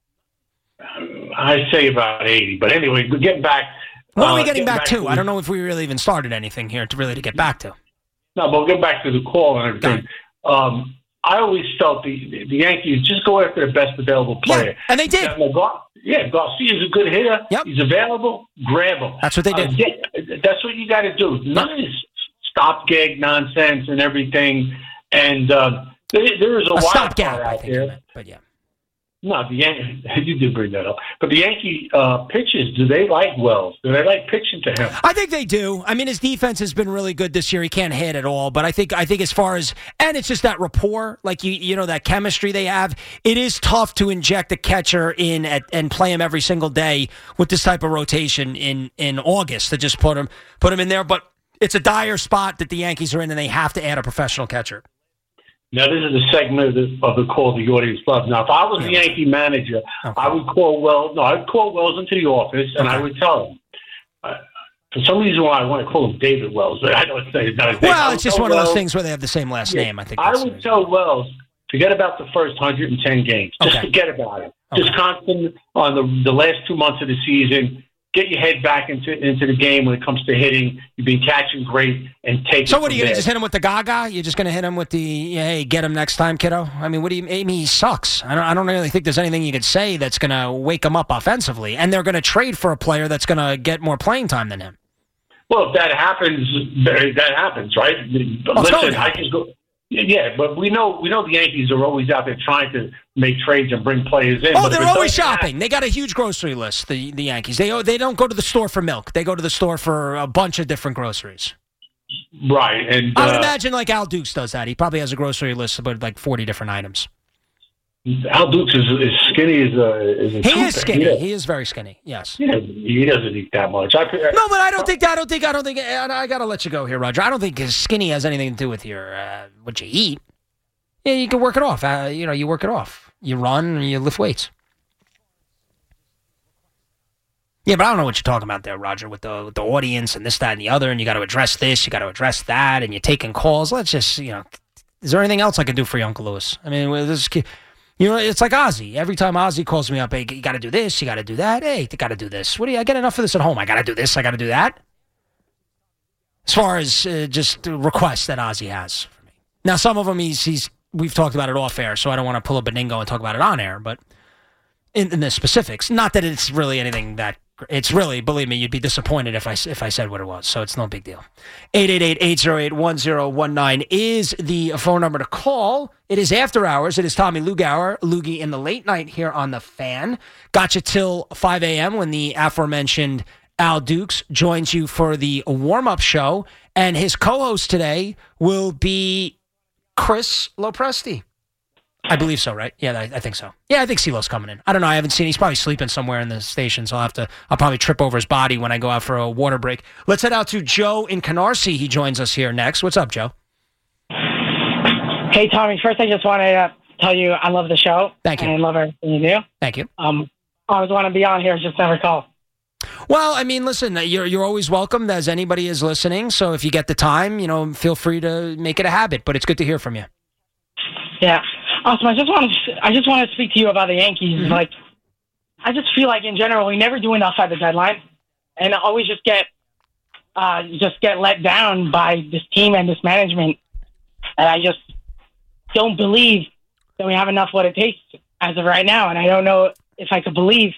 I say about eighty, but anyway, getting back. What are we uh, getting, getting back, back to? to? I don't know if we really even started anything here to really to get back to. No, but we'll get back to the call and everything. Um, I always felt the the Yankees just go after the best available player, yeah, and they did. Yeah, Garcia's a good hitter. Yep. He's available. Grab him. That's what they did. Uh, yeah, that's what you got to do. None of this stopgap nonsense and everything. And uh, there, there is a, a wild card out there. Meant, but yeah. No, the Yankees, you did bring that up. But the Yankee uh, pitchers, do they like Wells? Do they like pitching to him? I think they do. I mean, his defense has been really good this year. He can't hit at all. But I think I think as far as, and it's just that rapport, like, you you know, that chemistry they have. It is tough to inject a catcher in at, and play him every single day with this type of rotation in, in August to just put him, put him in there. But it's a dire spot that the Yankees are in, and they have to add a professional catcher. Now, this is a segment of the, of the call the audience loves. Now, if I was the Yankee manager, okay. I would call Wells. No, I'd call Wells into the office, and okay. I would tell him. Uh, for some reason, why I want to call him David Wells, but I don't say it's not his name. Well, it's just one Wells, of those things where they have the same last yeah, name. I think. I would tell Wells, forget about the first one hundred ten games. Just okay. forget about it. Okay. Just concentrate on the the last two months of the season. Get your head back into into the game when it comes to hitting. You've been catching great and take. So it what are you going to just hit him with the Gaga? You're just going to hit him with the hey, get him next time, kiddo? I mean, what do you? I mean, he sucks. I don't. I don't really think there's anything you could say that's going to wake him up offensively. And they're going to trade for a player that's going to get more playing time than him. Well, if that happens, that happens, right? Well, Listen, I can go. Yeah, but we know we know the Yankees are always out there trying to make trades and bring players in. Oh, they're always shopping. Happen, they got a huge grocery list, the, the Yankees. They they don't go to the store for milk. They go to the store for a bunch of different groceries. Right. And I would uh, imagine like Al Dukes does that. He probably has a grocery list of like forty different items. Al Dukes is, is skinny as a, as a He is skinny. He, he is very skinny, yes. He doesn't, he doesn't eat that much. I, I, no, but I don't think, I don't think, I don't think, I, I got to let you go here, Roger. I don't think skinny has anything to do with your, uh, what you eat. Yeah, you can work it off. Uh, you know, you work it off. You run or you lift weights. Yeah, but I don't know what you're talking about there, Roger, with the with the audience and this, that, and the other, and you got to address this, you got to address that, and you're taking calls. Let's just, you know, is there anything else I can do for you, Uncle Lewis? I mean, this, you know, it's like Ozzy. Every time Ozzy calls me up, hey, you got to do this, you got to do that. Hey, you got to do this. What do you? I get enough of this at home. I got to do this. I got to do that. As far as uh, just requests that Ozzy has for me. Now, some of them he's he's we've talked about it off air, so I don't want to pull up a Ningo and talk about it on air, but in, in the specifics, not that it's really anything that. It's really, believe me, you'd be disappointed if I, if I said what it was, so it's no big deal. eight eight eight, eight oh eight, one oh one nine is the phone number to call. It is after hours. It is Tommy Lugauer, Loogie in the late night here on The Fan. Got you till five a.m. when the aforementioned Al Dukes joins you for the warm-up show, and his co-host today will be Chris Lopresti. I believe so, right? Yeah, I, I think so. Yeah, I think CeeLo's coming in. I don't know. I haven't seen. He's probably sleeping somewhere in the station, so I'll have to. I'll probably trip over his body when I go out for a water break. Let's head out to Joe in Canarsie. He joins us here next. What's up, Joe? Hey, Tommy. First, I just want to tell you I love the show. Thank you. And I love everything you do. Thank you. Um, I always want to be on here, just never call. Well, I mean, listen, you're you're always welcome as anybody is listening. So if you get the time, you know, feel free to make it a habit. But it's good to hear from you. Yeah. Awesome. I just want to I just want to speak to you about the Yankees. Mm-hmm. Like, I just feel like in general we never do enough at the deadline, and I always just get uh, just get let down by this team and this management. And I just don't believe that we have enough what it takes as of right now. And I don't know if I could believe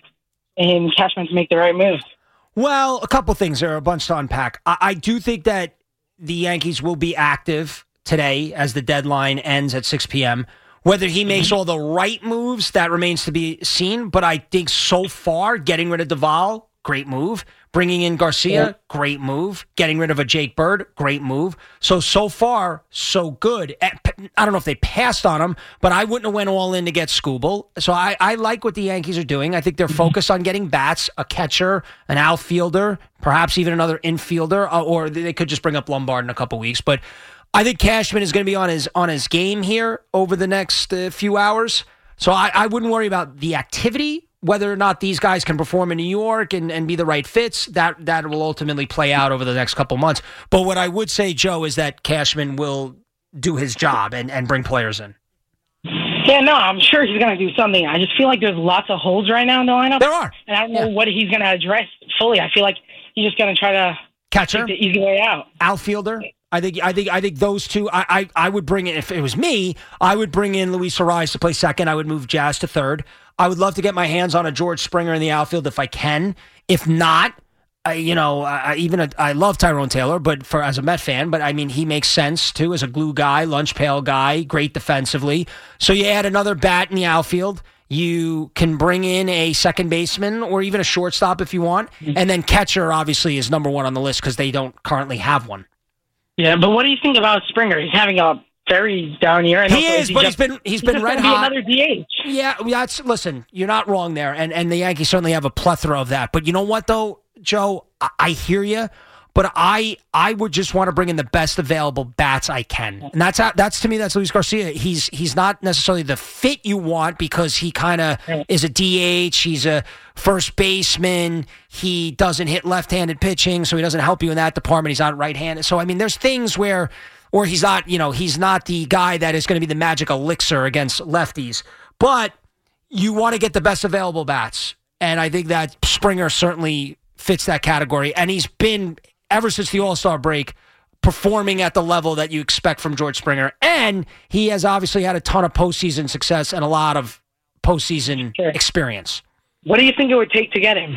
in Cashman to make the right move. Well, a couple things. There are a bunch to unpack. I, I do think that the Yankees will be active today as the deadline ends at six p.m. Whether he makes all the right moves, that remains to be seen. But I think so far, getting rid of Duvall, great move. Bringing in Garcia, yeah. great move. Getting rid of a Jake Bird, great move. So, so far, so good. I don't know if they passed on him, but I wouldn't have went all in to get Skubal. So I, I like what the Yankees are doing. I think they're focused on getting bats, a catcher, an outfielder, perhaps even another infielder, or they could just bring up Lombard in a couple weeks. But I think Cashman is going to be on his on his game here over the next uh, few hours. So I, I wouldn't worry about the activity. Whether or not these guys can perform in New York and, and be the right fits, that that will ultimately play out over the next couple months. But what I would say, Joe, is that Cashman will do his job and, and bring players in. Yeah, no, I'm sure he's going to do something. I just feel like there's lots of holes right now in the lineup. There are. And I don't know yeah. what he's going to address fully. I feel like he's just going to try to catcher, take the easy way out. Outfielder. I think I think I think those two I, I, I would bring in if it was me, I would bring in Luis Ariz to play second. I would move Jazz to third. I would love to get my hands on a George Springer in the outfield if I can. If not, I, you know, I, even a, I love Tyrone Taylor, but for as a Met fan, but I mean he makes sense too as a glue guy, lunch pail guy, great defensively. So you add another bat in the outfield. You can bring in a second baseman or even a shortstop if you want, and then catcher obviously is number one on the list because they don't currently have one. Yeah, but what do you think about Springer? He's having a very down year. And he is, he but just, he's been he's, he's been red hot. Be another D H. Yeah, that's listen. You're not wrong there, and and the Yankees certainly have a plethora of that. But you know what though, Joe, I, I hear you, but I I would just want to bring in the best available bats I can, and that's that's to me that's Luis Garcia. He's he's not necessarily the fit you want because he kind of is a D H. He's a first baseman. He doesn't hit left-handed pitching, so he doesn't help you in that department. He's not right-handed. So, I mean, there's things where, or he's not, you know, he's not the guy that is going to be the magic elixir against lefties. But you want to get the best available bats. And I think that Springer certainly fits that category. And he's been, ever since the All-Star break, performing at the level that you expect from George Springer. And he has obviously had a ton of postseason success and a lot of postseason sure. experience. What do you think it would take to get him?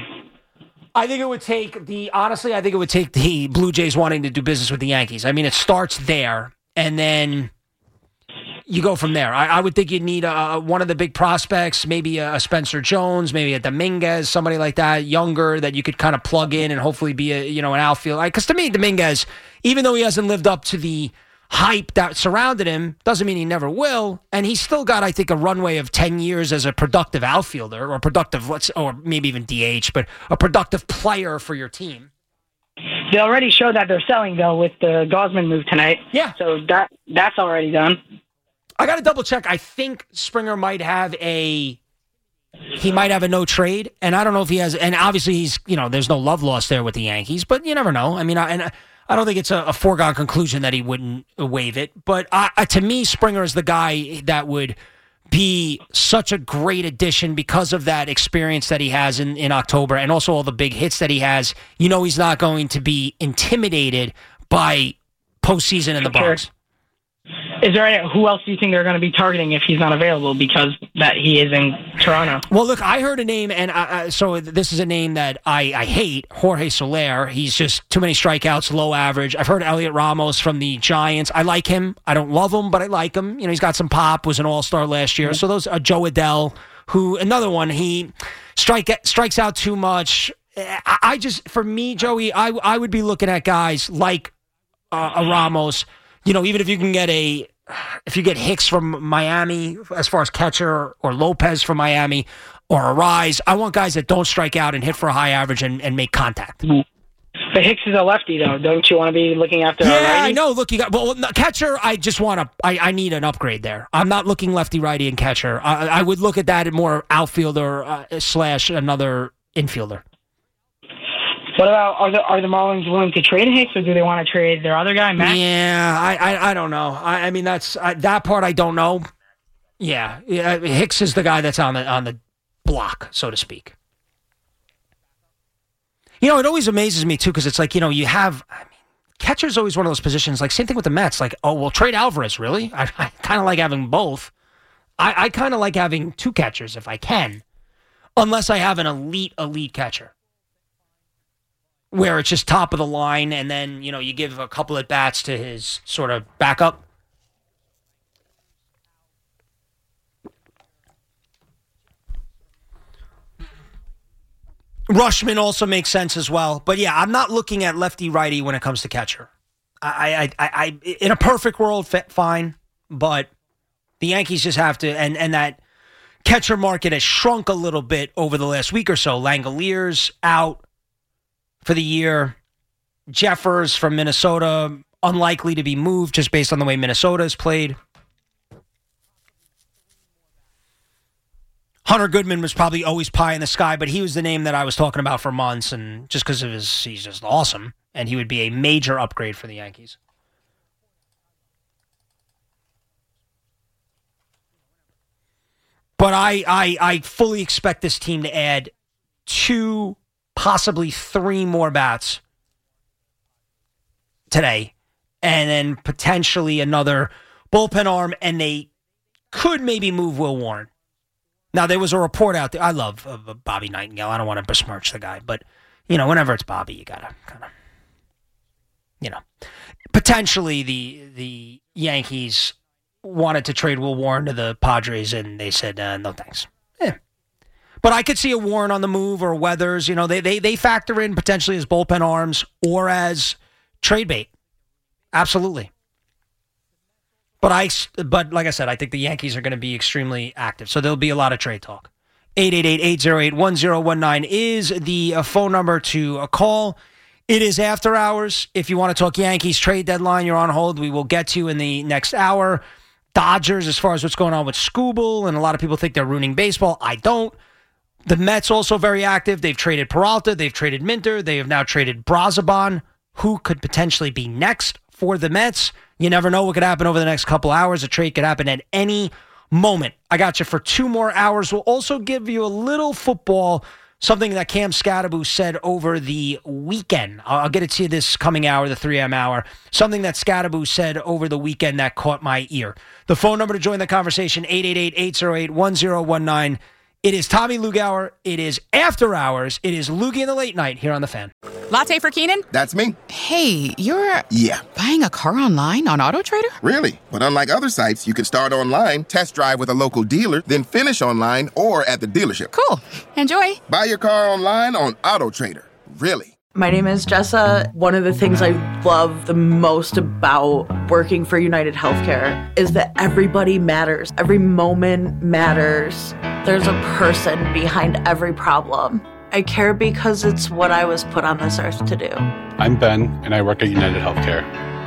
I think it would take the, honestly, I think it would take the Blue Jays wanting to do business with the Yankees. I mean, it starts there, and then you go from there. I, I would think you'd need a, one of the big prospects, maybe a Spencer Jones, maybe a Dominguez, somebody like that, younger, that you could kind of plug in and hopefully be a, you know, an outfield. Because to me, Dominguez, even though he hasn't lived up to the hype that surrounded him, doesn't mean he never will. And he's still got, I think, a runway of ten years as a productive outfielder or productive, let's, or maybe even D H, but a productive player for your team. They already showed that they're selling, though, with the Gausman move tonight. Yeah. So that that's already done. I got to double check. I think Springer might have a he might have a no trade, and I don't know if he has. And obviously, he's you know, there's no love lost there with the Yankees, but you never know. I mean, I, and I don't think it's a, a foregone conclusion that he wouldn't waive it. But I, I, to me, Springer is the guy that would be such a great addition because of that experience that he has in, in October and also all the big hits that he has. You know, he's not going to be intimidated by postseason in the Bronx. Is there any, who else do you think they're going to be targeting if he's not available because that he is in Toronto? Well, look, I heard a name, and I, I, so this is a name that I, I hate, Jorge Soler. He's just too many strikeouts, low average. I've heard Elliot Ramos from the Giants. I like him. I don't love him, but I like him. You know, he's got some pop, was an all-star last year. Mm-hmm. So those are Joe Adell, who, another one, he strike strikes out too much. I, I just, for me, Joey, I, I would be looking at guys like uh, a Ramos. You know, even if you can get a, if you get Hicks from Miami as far as catcher or Lopez from Miami or a Rise, I want guys that don't strike out and hit for a high average and, and make contact. But Hicks is a lefty, though. Don't you want to be looking after? Yeah, I know. Look, you got well, catcher. I just want to. I, I need an upgrade there. I'm not looking lefty, righty, and catcher. I, I would look at that at more outfielder uh, slash another infielder. What about, are the are the Marlins willing to trade Hicks, or do they want to trade their other guy, Matt? Yeah, I I, I don't know. I, I mean, that's I, that part I don't know. Yeah, yeah, Hicks is the guy that's on the on the block, so to speak. You know, it always amazes me, too, because it's like, you know, you have, I mean, catcher's always one of those positions, like, same thing with the Mets, like, oh, well, trade Alvarez, really? I, I kind of like having both. I, I kind of like having two catchers if I can, unless I have an elite, elite catcher, where it's just top of the line, and then, you know, you give a couple at bats to his sort of backup. Rushman also makes sense as well. But yeah, I'm not looking at lefty-righty when it comes to catcher. I, I, I, I in a perfect world, fine. But the Yankees just have to, and, and that catcher market has shrunk a little bit over the last week or so. Langoliers out for the year. Jeffers from Minnesota, unlikely to be moved just based on the way Minnesota has played. Hunter Goodman was probably always pie in the sky, but he was the name that I was talking about for months, and just because of his, he's just awesome, and he would be a major upgrade for the Yankees. But I, I, I fully expect this team to add two, possibly three more bats today, and then potentially another bullpen arm, and they could maybe move Will Warren. Now, there was a report out there. I love uh, Bobby Nightingale. I don't want to besmirch the guy, but, you know, whenever it's Bobby, you got to kind of, you know. Potentially, the the Yankees wanted to trade Will Warren to the Padres, and they said, uh, no thanks. Yeah. But I could see a Warren on the move or Weathers. You know, they, they, they factor in potentially as bullpen arms or as trade bait. Absolutely. But I, but like I said, I think the Yankees are going to be extremely active, so there'll be a lot of trade talk. eight eight eight, eight oh eight, one oh one nine is the uh, phone number to uh, call. It is after hours. If you want to talk Yankees trade deadline, you're on hold. We will get to you in the next hour. Dodgers, as far as what's going on with Skubal, and a lot of people think they're ruining baseball. I don't. The Mets also very active. They've traded Peralta. They've traded Minter. They have now traded Brazoban, who could potentially be next for the Mets. You never know what could happen over the next couple hours. A trade could happen at any moment. I got you for two more hours. We'll also give you a little football, something that Cam Scadaboo said over the weekend. I'll get it to you this coming hour, the three a.m. hour. Something that Scadaboo said over the weekend that caught my ear. The phone number to join the conversation, eight eight eight, eight oh eight, one oh one nine. It is Tommy Lugauer. It is After Hours. It is Loogie in the Late Night here on The Fan. Latte for Keenan? That's me. Hey, you're... Yeah. Buying a car online on AutoTrader? Really? But unlike other sites, you can start online, test drive with a local dealer, then finish online or at the dealership. Cool. Enjoy. Buy your car online on AutoTrader. Really? My name is Jessa. One of the things I love the most about working for United Healthcare is that everybody matters. Every moment matters. There's a person behind every problem. I care because it's what I was put on this earth to do. I'm Ben, and I work at United Healthcare.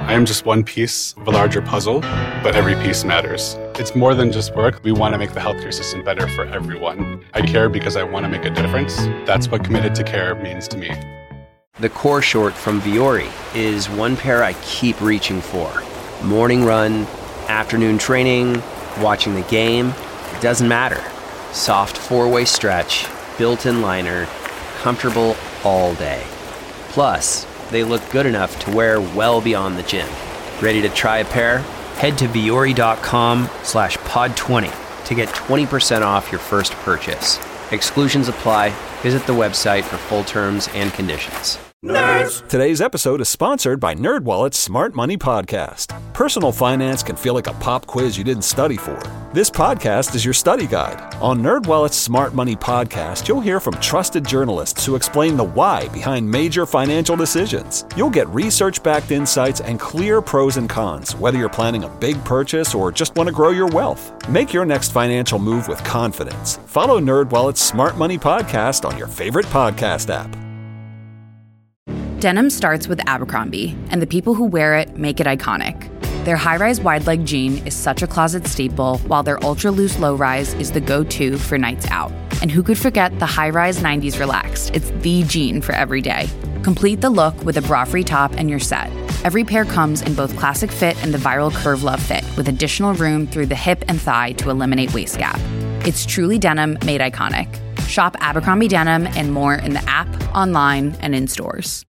I am just one piece of a larger puzzle, but every piece matters. It's more than just work. We want to make the healthcare system better for everyone. I care because I want to make a difference. That's what committed to care means to me. The core short from Viore is one pair I keep reaching for. Morning run, afternoon training, watching the game, it doesn't matter. Soft four-way stretch, built-in liner, comfortable all day. Plus, they look good enough to wear well beyond the gym. Ready to try a pair? Head to Viore.com slash pod 20 to get twenty percent off your first purchase. Exclusions apply. Visit the website for full terms and conditions. Nerds! Today's episode is sponsored by NerdWallet's Smart Money Podcast. Personal finance can feel like a pop quiz you didn't study for. This podcast is your study guide. On NerdWallet's Smart Money Podcast, you'll hear from trusted journalists who explain the why behind major financial decisions. You'll get research-backed insights and clear pros and cons, whether you're planning a big purchase or just want to grow your wealth. Make your next financial move with confidence. Follow NerdWallet's Smart Money Podcast on your favorite podcast app. Denim starts with Abercrombie, and the people who wear it make it iconic. Their high-rise wide-leg jean is such a closet staple, while their ultra-loose low-rise is the go-to for nights out. And who could forget the high-rise nineties Relaxed? It's the jean for every day. Complete the look with a bra-free top and you're set. Every pair comes in both classic fit and the viral Curve Love fit, with additional room through the hip and thigh to eliminate waist gap. It's truly denim made iconic. Shop Abercrombie Denim and more in the app, online, and in stores.